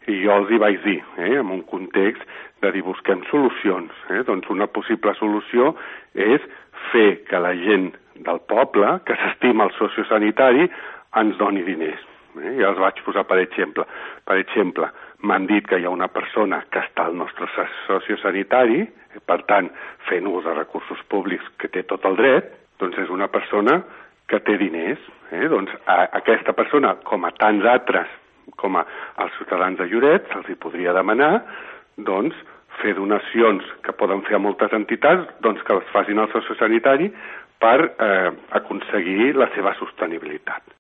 I jo els hi vaig dir, en un context de dir busquem solucions. Doncs una possible solució és fer que la gent del poble, que s'estima el sociosanitari, ens doni diners. Ja els vaig posar per exemple. Per exemple, m'han dit que hi ha una persona que està al nostre sociosanitari, per tant, fent ús de recursos públics que té tot el dret, doncs és una persona que té diners. Doncs a aquesta persona, com a tants altres, com als ciutadans de Lloret, se'ls hi podria demanar doncs, fer donacions que poden fer a moltes entitats, doncs que les facin al sociosanitari per aconseguir la seva sostenibilitat.